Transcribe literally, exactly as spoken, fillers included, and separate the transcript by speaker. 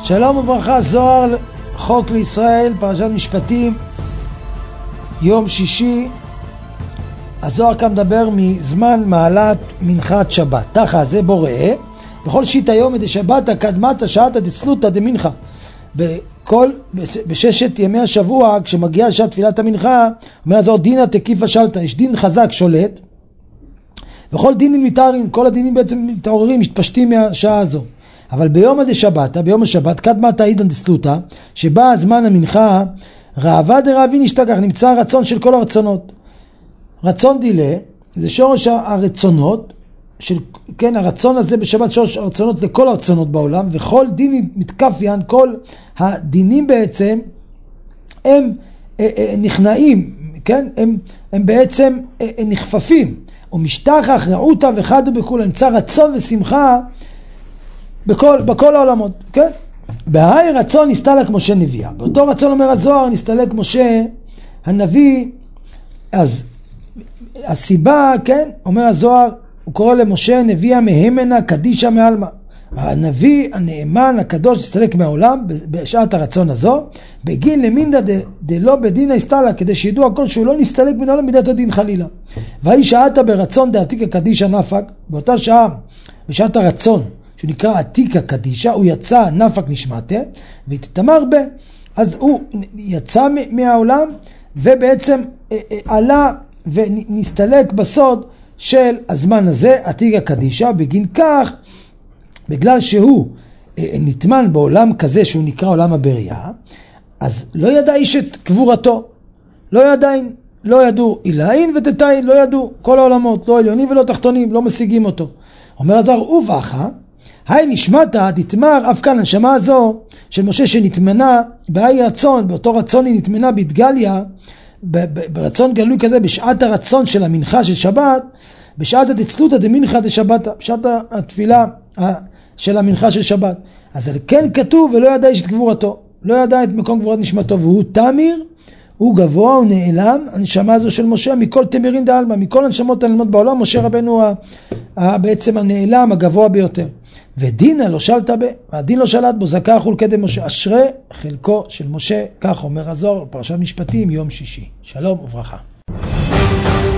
Speaker 1: שלום וברכה, זוהר חוק לישראל, פרשת משפטים, יום שישי. הזוהר כאן מדבר מזמן מעלת מנחת שבת. תחה זה בורא, בכל שיט היום את השבת הקדמתה שעת דצלותא דמנחה. בכל, בששת ימי השבוע, כשמגיעה שעת תפילת המנחה, אומר הזוהר דינא תקיפא שלטא, יש דין חזק שולט, וכל דינים מתארים, כל הדינים בעצם מתעוררים, מתפשטים מהשעה הזו. אבל ביום הדשבתא, ביום השבת, קדמתא עידן דצלותא, שבא הזמן המנחה, רעבה דרעבין השתכח, נמצא הרצון של כל הרצונות. רצון דילה, זה שורש הרצונות, של, כן, הרצון הזה בשבת שורש הרצונות לכל הרצונות בעולם, וכל דין מתקפיין, כל הדינים בעצם, הם אה, אה, נכנעים, כן, הם, הם בעצם אה, אה, נכפפים, ומשתכח רעותא וחדו בכול, נמצא רצון ושמחה, בכל, בכל העולמות, כן? בהאי רצון נסתלק משה נביאה. באותו רצון אומר הזוהר, נסתלק משה הנביא. אז הסיבה, כן? אומר הזוהר, הוא קורא למשה נביאה מהמנה קדישה מעלמא. הנביא הנאמן הקדוש נסתלק מהעולם בשעת הרצון הזו, בגין למינדא דלא בדינא הסתלק, כדי שידעו הכל שהוא לא נסתלק מן העולם מידת הדין חלילה. והיא שעתה ברצון דעתיקא קדישה נפק, באותה שעה, בשעת הרצון, שהוא נקרא עתיקה קדישה, הוא יצא נפק נשמתה, והתתמר בה, אז הוא יצא מהעולם, ובעצם עלה ונסתלק בסוד של הזמן הזה, עתיקה קדישה, בגין כך, בגלל שהוא נטמן בעולם כזה, שהוא נקרא עולם הבריאה, אז לא ידע איש את קבורתו, לא ידעין, לא ידעו אילאין ותתאין, לא ידעו, כל העולמות, לא עליונים ולא תחתונים, לא משיגים אותו. אומר הזוהר, ובאחה, היי נשמתה, תתמר, אף כאן הנשמה הזו של משה שנתמנה בהי רצון, באותו רצון היא נתמנה בהתגליה, ברצון גלוי כזה, בשעת הרצון של המנחה של שבת, בשעת הדצלותא דמנחה דשבתא, בשעת התפילה של המנחה של שבת. אז כן כתוב, ולא ידע איש את קבורתו, לא ידע את מקום קבורת נשמתו, והוא תמיר, הוא גבוה, הוא נעלם, הנשמה הזו של משה, מכל תמירין דעלמא, מכל הנשמות הנעלמות בעולם, משה רבנו בעצם הנעלם, הגבוה ביותר. ודינא לא שלטה בה, הדין לא שלט בו, זכה חול קדם משה, אשרי חלקו של משה, כך אומר הזוהר, פרשת משפטים, יום שישי. שלום וברכה.